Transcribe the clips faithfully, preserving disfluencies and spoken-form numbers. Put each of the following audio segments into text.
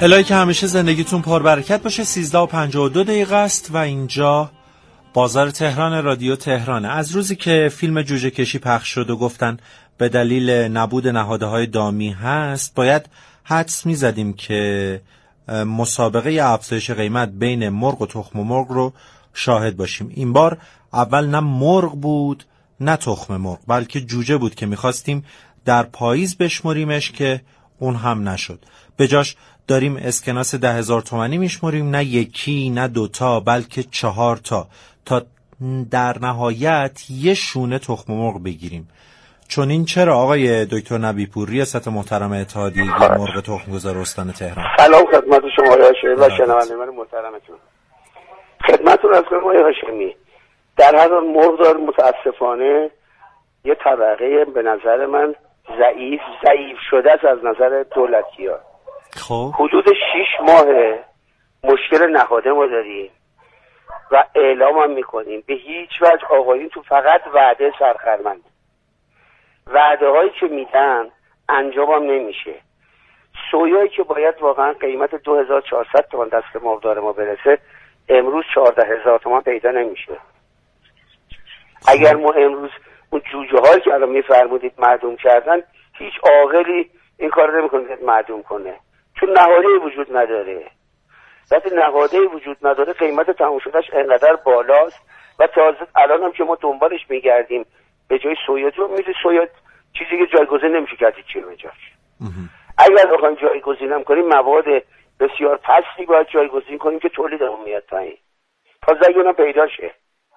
الهی که همیشه زندگیتون پربرکت باشه. سیزده و پنجاه و دو دقیقه است و اینجا بازار تهران، رادیو تهرانه. از روزی که فیلم جوجه کشی پخش شد و گفتن به دلیل نبود نهادهای دامی هست، باید حدس میزدیم که مسابقه افزایش قیمت بین مرغ و تخم مرغ رو شاهد باشیم. این بار اول نه مرغ بود نه تخم مرغ، بلکه جوجه بود که میخواستیم در پاییز بشمریمش که اون هم نشد. به جاش داریم اسکناس ده هزار تومانی میشمریم، نه یکی نه دوتا بلکه چهار تا، تا در نهایت یه شونه تخم مرغ بگیریم. چون این چرا آقای دکتر نبی‌پور، ریاست محترم اتحادیه مرغ تخم‌گذار استان تهران؟ سلام خدمت شما آقای هاشمی و شنوندگان محترمتون. خدمتتون از آقای هاشمی. در هر حال مرغدار متاسفانه یه طبقه به نظر من ضعیف ضعیف شده است از نظر دولتی‌ها. خب حدود شش ماه مشکل نهاده ما داریم و اعلام هم میکنیم به هیچ وجه آقایون تو فقط وعده سرخرمند، وعده هایی که میدن انجام هم نمیشه. سویایی که باید واقعا قیمت دو هزار و چهارصد تومان دست مرغدار ما برسه امروز چهارده هزار تومان پیدا نمیشه. اگر ما امروز اون جوجه هایی که الان میفرمودید معدوم کردن، هیچ عاقلی این کار نمیکنه که معدوم کنه، چون نهاده وجود نداره. وقتی نهاده وجود نداره قیمت تمام شدهش انقدر بالاست و تازه الان هم که ما دنبالش میگردیم به جای سویا جو میشه سویا چیزی که جایگزین نمیشه کرد چی به جاش. اگر بخوایم جایگزینم کنیم مواد بسیار پستی باید جایگزین کنیم که تولیدمون میاد پایین تا زیونم پیدا شه.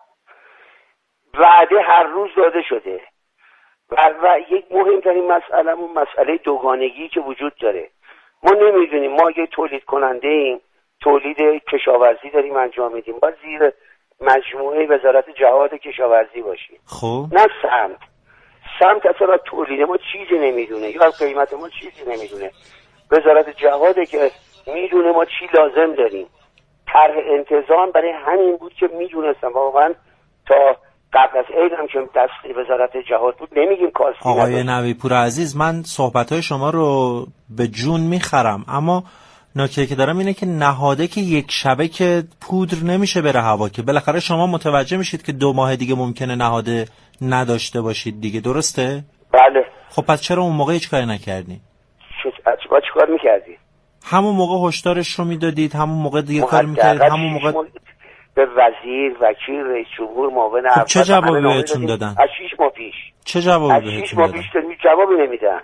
وعده هر روز داده شده و, و یک مهمترین مسئله اون مسئله دوگانگی که وجود داره. ما نمیدونیم ما اگه تولید کننده ایم، تولید کشاورزی داریم انجام میدیم، باید زیر مجموعه وزارت جهاد کشاورزی باشیم. خب نه سمت سمت اصلا تولید ما چیزی نمیدونه یا قیمت ما چیزی نمیدونه. وزارت جهاده که میدونه ما چی لازم داریم. طرح انتظام برای همین بود که میدونستم واقعا تا قبل از عید هم که دست وزارت جهاد بود نمیگیم کاستی. آقای نبی‌پور عزیز، من صحبت‌های شما رو به جون میخرم، اما نکته که دارم اینه که نهاده که یک شبه که پودر نمیشه بره هوا، که بالاخره شما متوجه میشید که دو ماه دیگه ممکنه نهاده نداشته باشید دیگه، درسته؟ بله. خب پس چرا اون موقع هیچ کاری نکردی؟ چرا چی کار میکردی؟ همون موقع هشدارش رو میدادید، همون موقع دیگه کار میکردید، همون موقع به وزیر، وکیل، رئیس جمهور، معاون خب چه جوابی بهتون دادن؟ از شش ماه پیش. چه جوابی بهتون دادن؟ از شش ماه پیش جوابی نمیدن.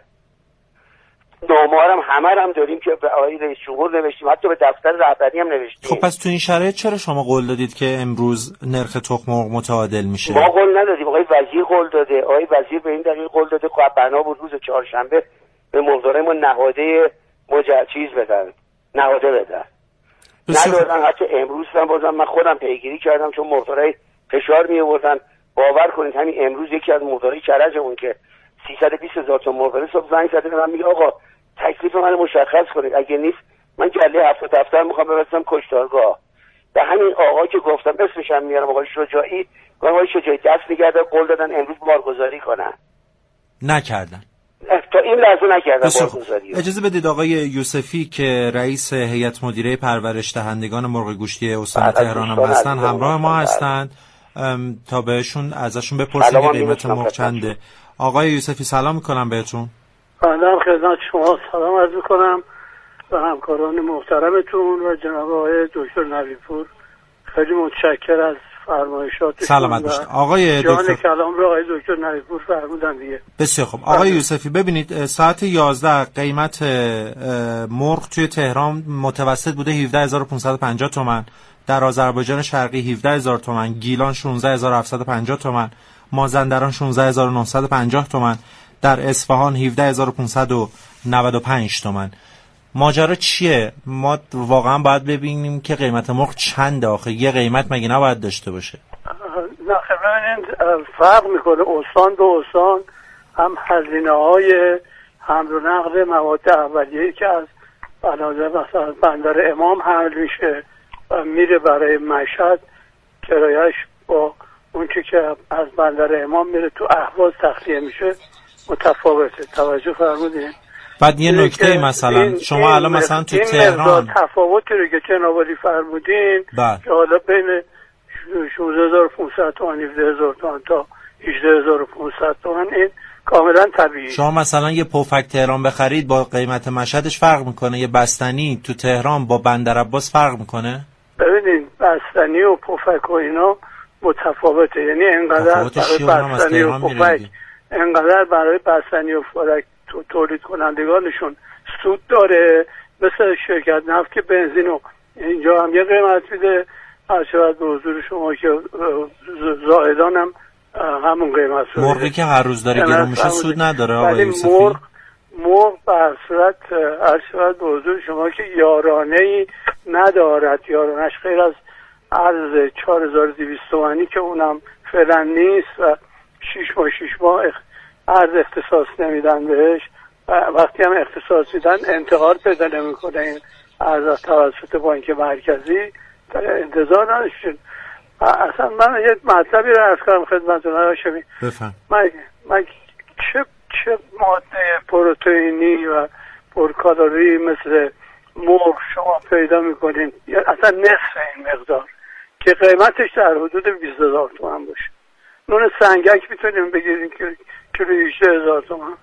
نامه‌هام همه هم داریم که به آقای رئیس جمهور نوشتیم، حتی به دفتر رهبری هم نوشتیم. خب پس تو این شرایط چرا شما قول دادید که امروز نرخ تخم مرغ متعادل میشه؟ ما قول ندادیم، آقای وزیر قول داده. آقای وزیر به این دلیل قول داده که بنا بود روز چهارشنبه به مرغدارای ما نهاده مجهز بدن، نهاده بدن. ندادن. حتی امروز هم بازم من خودم پیگیری کردم، چون مرغدارای فشار می آوردن. باور کنید همین امروز یکی از مرغدارای کرجمون که سیصد و بیست هزار تا مرغ صبح زنگ زده به من میگه آقا تکلیف من مشخص کنید، اگه نیست من گله هفت دفتر میخوام ببرم کشتارگاه. به همین آقا که گفتم اسمش هم میارم، آقای شجاعی، آقای شجاعی دست نگرده قول دادن امروز بارگذاری کنن، نکردن. تا این لحظه نکردن بارگذاری. اجازه بدید آقای یوسفی که رئیس هیئت مدیره پرورش دهندگان مرغ گوشتی استان تهران هم هستن همراه ما هستند تا بهشون ازشون بپرسیم که قیمت مرغ چنده. آقای یوسفی سلام میکنم بهتون. سلام خدمت شما، سلام عرض میکنم و همکاران محترمتون و جناب آقای دکتر نبی‌پور. خیلی متشکر از فرمایشاتشون. سلامت باشید آقای دکتر. دکتر کلام رو آقای دکتر نبی‌پور فرمودن دیگه. بسیار خوب آقای یوسفی، ببینید ساعت یازده قیمت مرغ توی تهران متوسط بوده هفده هزار و پانصد و پنجاه تومان، در آذربایجان شرقی هفده هزار تومان، گیلان شانزده هزار و هفتصد و پنجاه تومان، مازندران شانزده هزار و نهصد و پنجاه تومان، در اصفهان هفده هزار و پانصد و نود و پنج تومان. ماجرا چیه؟ ما واقعا باید ببینیم که قیمت مرغ چنده. آخه یه قیمت مگه نباید داشته باشه؟ نه خیلی فرق میکنه استان به استان. هم هزینه های حمل و نقل مواد اولیه‌ای که از بنادر مثلا بندر امام حمل میشه و میره برای مشهد، کرایه‌اش با اون چی که از بندر امام میره تو اهواز تخلیه میشه متفاوته. توجه فرمودین؟ بعد یه نکته مثلا شما الان مثلا تو تهران تفاوتی رو که جناب عالی فرمودین که حالا بین شانزده هزار و پانصد تومان هفده هزار تومان تا هجده هزار و پانصد تومان این کاملا طبیعی. شما مثلا یه پفک تهران بخرید با قیمت مشهدش فرق میکنه، یه بستنی تو تهران با بندرعباس فرق میکنه؟ ببینید بستنی و پفک و اینا متفاوته، یعنی انقدر برای بستنی و پفک انقدر برای بستنی و پفک تولید کنندگانشون سود داره، مثل شرکت نفت که بنزین و اینجا هم یه قیمت میده، از شاید به حضور شما که زائدان هم همون قیمت رو مرغی که هر روز داره گرون میشه سود نداره آقای یوسفی؟ مرغ مرغ به صورت هر شاید به حضور شما که یارانه‌ای ندارد، یارانش خیر از عرض چهار هزار و دویست تومانی که اونم فعلا نیست و شش ماه شش ماه عرض اختصاص نمیدن بهش، وقتی هم اختصاص میدن انتقال پیدا نمیکنه این عرض توسط بانک مرکزی، انتظار نداشتین. اصلا من یه مطلبی رو عرض کنم خدمتتون آقای هاشمی. بفهم. من من چه چه ماده پروتئینی و پرکالری مثل مرغ شما پیدا میکنین اصلا نصف این مقدار که قیمتش در حدود بیست هزار تومان باشه. نون سنگک میتونیم بگیریم که کیلو هجده هزار تومان.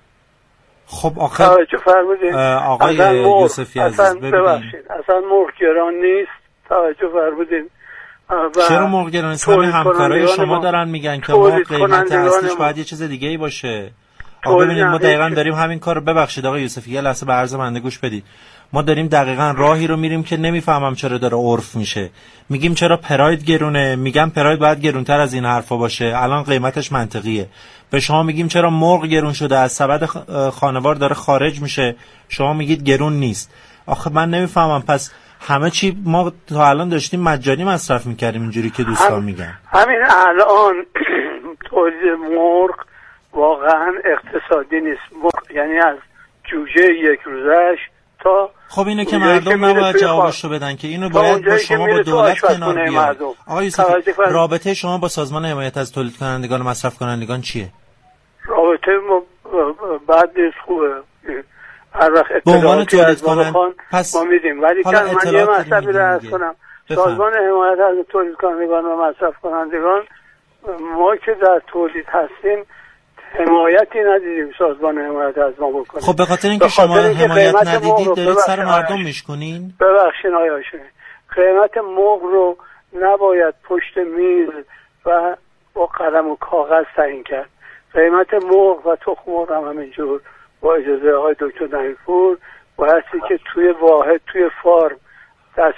خب آخر توجه فرمودین آقای یوسفی عزیز ببخشید اصلا مرغ گران نیست، توجه فرمودین. چرا مرغ گران نیست؟ همه همکارای شما دارن میگن که مرغ قیمت اصلیش باید یه چیز دیگه ای باشه. آقا ببینید ما دقیقاً داریم همین کارو، ببخشید آقای یوسفی یه لحظه به عرض بنده گوش بدید، ما داریم دقیقاً راهی رو میریم که نمیفهمم چرا داره عرف میشه. میگیم چرا پراید گرونه، میگم پراید باید گرونتر از این حرفا باشه، الان قیمتش منطقیه. به شما میگیم چرا مرغ گرون شده، از سبد خانوار داره خارج میشه، شما میگید گرون نیست. آخه من نمیفهمم، پس همه چی ما تا الان داشتیم مجانی مصرف میکردیم اینجوری که دوستان هم میگن. همین الان تولید مرغ واقعا اقتصادی نیست، مرغ یعنی از جوجه یک روزش تا خب اینه که مردم نباید جوابشو بدن که اینو باید با شما با دولت کنار بیاد. آقای یوسفی رابطه شما با سازمان حمایت از تولید کنندگان و مصرف کنندگان چیه؟ رابطه ما بعد نیست، خوبه. هر وقت اطلاعاتی از ما پس ما میدیم، ولی که من یه مطلبی رو عرض کنم. سازمان حمایت از تولید کنندگان و مصرف کنندگان ما که در تولید هستیم حمایتی ندیدیم سازمان حمایت از ما بکنه. خب به خاطر اینکه شما حمایت ندیدید دارید سر مردم میشکنین؟ ببخشید آقای هاشمی، قیمت مرغ رو نباید پشت میز و با قلم و کاغذ تعیین کرد. قیمت مرغ و تخم مرغ هم همینجور با اجازه آقای دکتر نبی‌پور بایستی که توی واحد توی فارم دست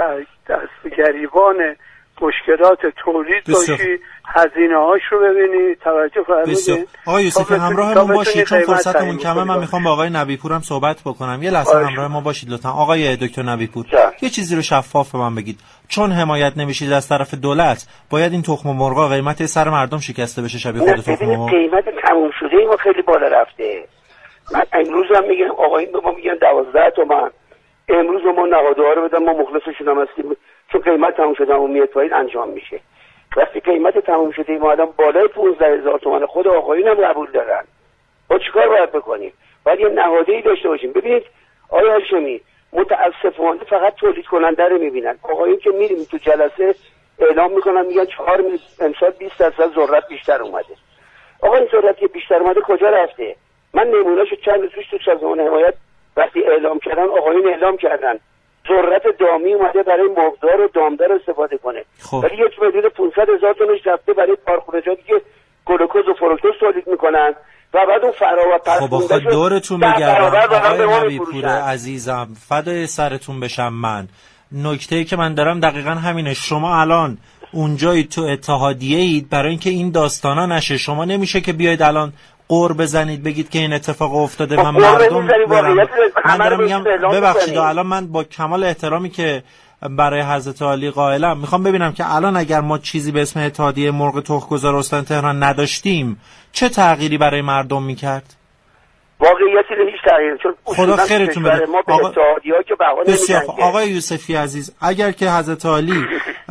دست گریبان مشکلات تولید باشی، هزینه هاش رو ببینی، توجه فرمودین. آقای یوسفی همراهمون باشید چون فرصتمون کمه، من میخوام با آقای نبی‌پور هم صحبت بکنم. یه لحظه همراه ما باشید لطفا. آقای دکتر نبی‌پور یه چیزی رو شفاف به من بگید، چون حمایت نمیشید از طرف دولت باید این تخم مرغا قیمت سر مردم شکسته بشه شبیه خود تخم مرغ؟ قیمت تموم شده ما خیلی بالا رفته. من امروز هم میگم آقایون به ما میگن دوازده تومن، امروز ما نهاده ها رو بدن، ما مخلصشون هم هستیم چون قیمت تموم شده و میاد پایین انجام میشه. وقتی قیمت تموم شده ما الان بالای پانزده هزار تومان خود آقایون هم قبول دارن، ما چیکار باید بکنیم؟ باید یه نهاده‌ای داشته باشیم. ببینید آقای هاشمی متاسفانه فقط تولید کننده رو میبینن. آقایون که میریم تو جلسه اعلام میکنن میگن چهار امسال بیست درصد ذرت بیشتر اومده. آقا این ذرت که بیشتر اومده کجا رفته؟ من نمونهشو چند روز پیش تو سازمان حمایت وقتی اعلام کردن آقایون اعلام کردن ذرت دامی اومده برای مرغدار و دامدار استفاده کنه، ولی یک میلیون پانصد هزار تونش رفته برای کارخونجاتی که گلوکوز و فروکتوز تولید میکنن و بعد اون فرا و پس خب آخه دورتون بگردم آقای نبی‌پور عزیزم، فدای سرتون بشم. من نکته‌ای که من دارم دقیقاً همینه. شما الان اونجایی تو اتحادیه اید برای اینکه این داستانا نشه. شما نمیشه که بیاید الان قور بزنید بگید که این اتفاق افتاده و مردم برم. من دارم میگم ببخشید الان من با کمال احترامی که برای حضرت عالی قائلم میخوام ببینم که الان اگر ما چیزی به اسم اتحادیه مرغ تخم‌گذار استان تهران نداشتیم چه تغییری برای مردم میکرد؟ واقعیتی هیچ تغییری، چون خدا خیرتون بده. ما به اتحادیه‌ها که بهانه نمیدن. آقای یوسفی عزیز اگر که حضرت عالی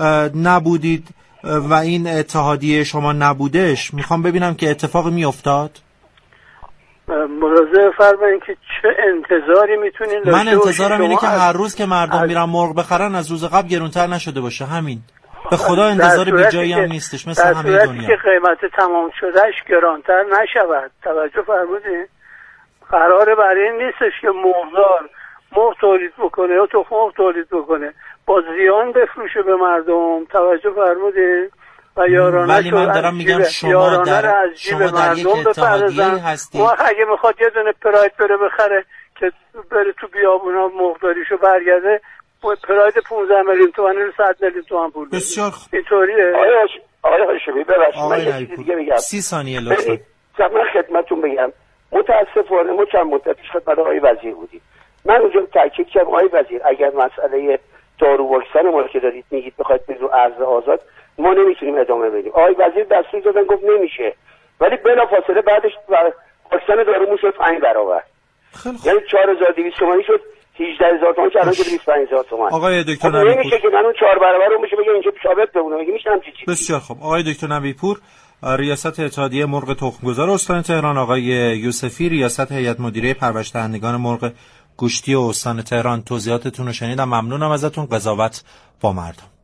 نبودید و این اتحادیه شما نبودش میخوام ببینم که اتفاقی میافتاد. ملاحظه فرمایید که چه انتظاری میتونین داشته من انتظارم اینه که از... هر روز که مردم از... میرن مرغ بخرن از روز قبل گرونتر نشده باشه. همین به خدا انتظار بیجایی هم نیستش مثل همه دنیا. در صورتی که قیمت تمام شدهش گرانتر نشود. توجه فرمودین؟ قراره برای این نیستش که مرغدار مرغ تولید بکنه یا تخم مرغ تولید بکنه با زیان بفروشه به مردم. توجه فرمودین؟ و یارانه ولی من دارم میگم شما در شما در یک اتحادیه هستید. ما اگه میخواد یه دونه پراید بره بخره که بره تو بیابونا مرغداریشو برگرده، پراید پانزده میلیون تومان رو صد میلیون تومان پول. بسیار اینطوریه. آقای آقای هاشمی ببخشید من یه چیز دیگه بگم. سی ثانیه لطفا. من خدمتتون بگم متاسفانه ما چند مدت پیش خدمت آقای وزیر بودیم. من اونجا تاکید کردم آقای وزیر اگر مسئله دارو واکسن ما که دارید میگید بخواید بدید رو عرض آزاد، ما نمیتونیم ادامه بدیم. آقای وزیر دستور دادن گفت نمیشه، ولی بلافاصله بعدش واکسن دارومون شد پنج برابر. یعنی چهار هزار و دویست تومانی شد هجده هزار تومان که الان شده بیست و پنج هزار تومان. آقای دکتر نبیپور نمیشه که من اون چهار برابر رو میشه بگم اینجا ثابت بمونه. میگه میشه همچین چیزی. بسیار خوب. آقای دکتر نبیپور ریاست اتحادیه مرغ تخمگذار استان تهران، آقای یوسفی ریاست هیئت مدیره پرورش دهندگان مرغ گوشتی استان تهران، توضیحاتتون رو شنیدم. ممنونم ازتون. قضاوت با مردم.